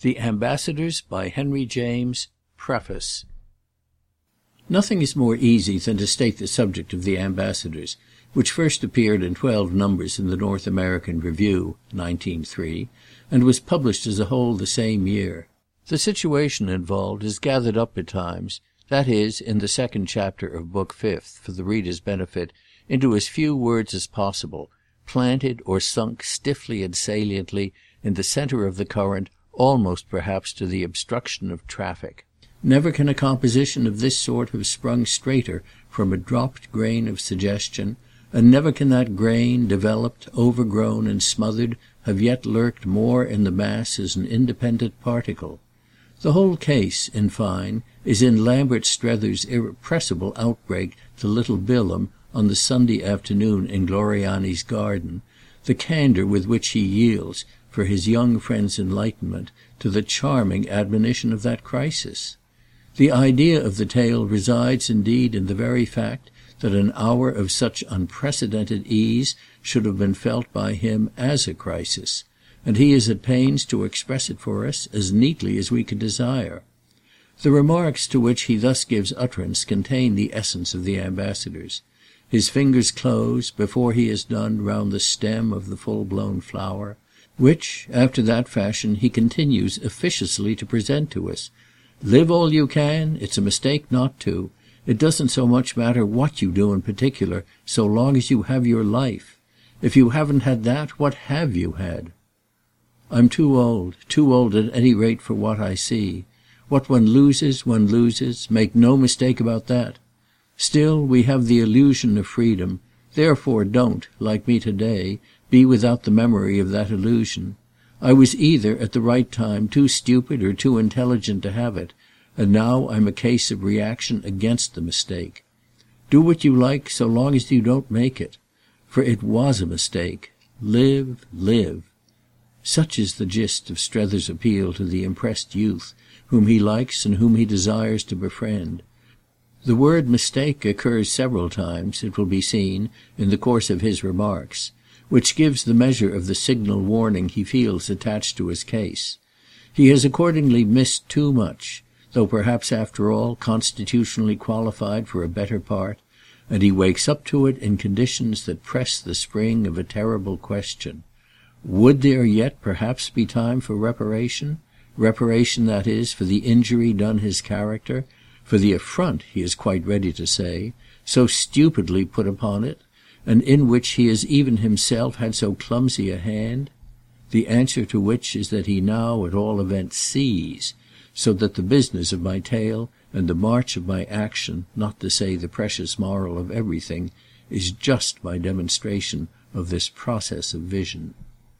The Ambassadors by Henry James. Preface. Nothing is more easy than to state the subject of The Ambassadors, which first appeared in 12 numbers in the North American Review, 1903, and was published as a whole the same year. The situation involved is gathered up betimes, that is, in the second chapter of Book Fifth, for the reader's benefit, into as few words as possible, planted or sunk stiffly and saliently in the centre of the current, almost perhaps to the obstruction of traffic. Never can a composition of this sort have sprung straighter from a dropped grain of suggestion, and never can that grain, developed, overgrown, and smothered, have yet lurked more in the mass as an independent particle. The whole case, in fine, is in Lambert Strether's irrepressible outbreak to little Bilham on the Sunday afternoon in Gloriani's garden, the candour with which he yields, for his young friend's enlightenment, to the charming admonition of that crisis. The idea of the tale resides indeed in the very fact that an hour of such unprecedented ease should have been felt by him as a crisis, and he is at pains to express it for us as neatly as we could desire. The remarks to which he thus gives utterance contain the essence of The Ambassadors. His fingers close, before he has done, round the stem of the full-blown flower, which, after that fashion, he continues officiously to present to us. Live all you can, it's a mistake not to. It doesn't so much matter what you do in particular, so long as you have your life. If you haven't had that, what have you had? I'm too old at any rate for what I see. What one loses, make no mistake about that. Still, we have the illusion of freedom, therefore don't, like me today, be without the memory of that illusion. I was either, at the right time, too stupid or too intelligent to have it, and now I'm a case of reaction against the mistake. Do what you like so long as you don't make it. For it was a mistake. Live. Such is the gist of Strether's appeal to the impressed youth, whom he likes and whom he desires to befriend. The word mistake occurs several times, it will be seen, in the course of his remarks, which gives the measure of the signal warning he feels attached to his case. He has accordingly missed too much, though perhaps after all constitutionally qualified for a better part, and he wakes up to it in conditions that press the spring of a terrible question. Would there yet perhaps be time for reparation? Reparation, that is, for the injury done his character, for the affront, he is quite ready to say, so stupidly put upon it, and in which he has even himself had so clumsy a hand? The answer to which is that he now at all events sees, so that the business of my tale and the march of my action, not to say the precious moral of everything, is just my demonstration of this process of vision.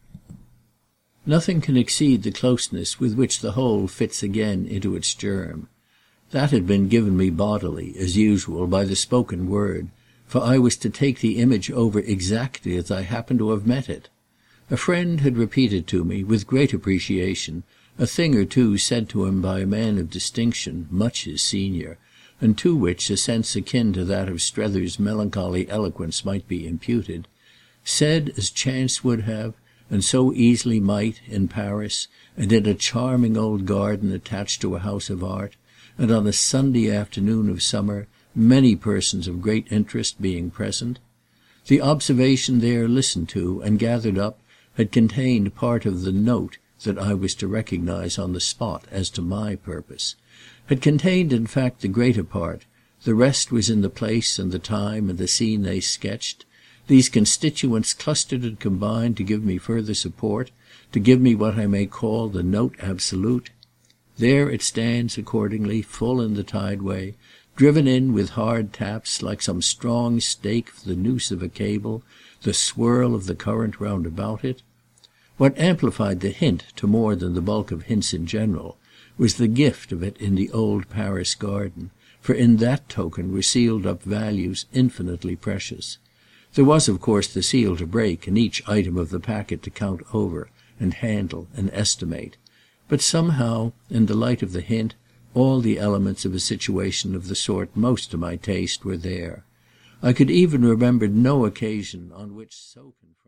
Nothing can exceed the closeness with which the whole fits again into its germ. That had been given me bodily, as usual, by the spoken word, for I was to take the image over exactly as I happened to have met it. A friend had repeated to me, with great appreciation, a thing or two said to him by a man of distinction, much his senior, and to which a sense akin to that of Strether's melancholy eloquence might be imputed, said as chance would have, and so easily might, in Paris, and in a charming old garden attached to a house of art, and on a Sunday afternoon of summer, many persons of great interest being present. The observation there listened to and gathered up had contained part of the note that I was to recognize on the spot as to my purpose, had contained in fact the greater part. The rest was in the place and the time and the scene they sketched. These constituents clustered and combined to give me further support, to give me what I may call the note absolute. There it stands, accordingly, full in the tideway, driven in with hard taps like some strong stake for the noose of a cable, the swirl of the current round about it. What amplified the hint to more than the bulk of hints in general was the gift of it in the old Paris garden, for in that token were sealed up values infinitely precious. There was of course the seal to break and each item of the packet to count over and handle and estimate, but somehow, in the light of the hint, all the elements of a situation of the sort most to my taste were there. I could even remember no occasion on which so